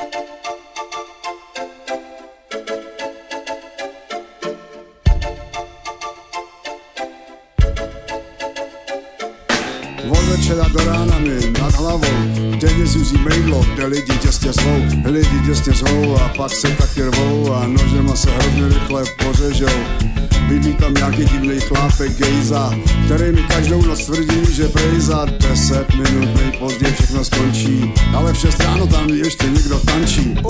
Od večera do rána mi nad hlavou denně zuzí mejdlo, kde lidi těsně zvou a pak se taky rvou a nožema se hrozně rychle pořežou. Bydlí tam nějaký divnej chlápek gejza, který mi každou noc tvrdí, že prej za 10 minut nejpozději všechno skončí, ale v 6 ráno tam ještě někdo tančí.